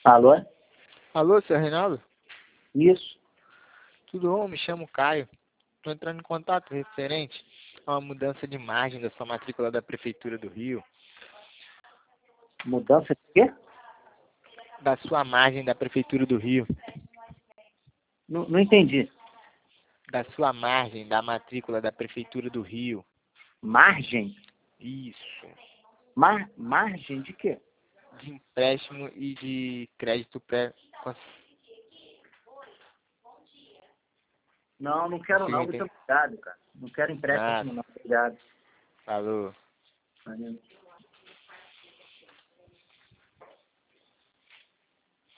Alô? Alô, seu Reinaldo? Isso. Tudo bom? Me chamo Caio. Estou entrando em contato referente a uma mudança de margem da sua matrícula da Prefeitura do Rio. Mudança de quê? Da sua margem da Prefeitura do Rio. Não entendi. Da sua margem da matrícula da Prefeitura do Rio. Margem? Isso. Margem de quê? De empréstimo e de crédito pré... Não quero não. Muito obrigado, cara. Não quero empréstimo Nada. não. Obrigado. Falou. Valeu.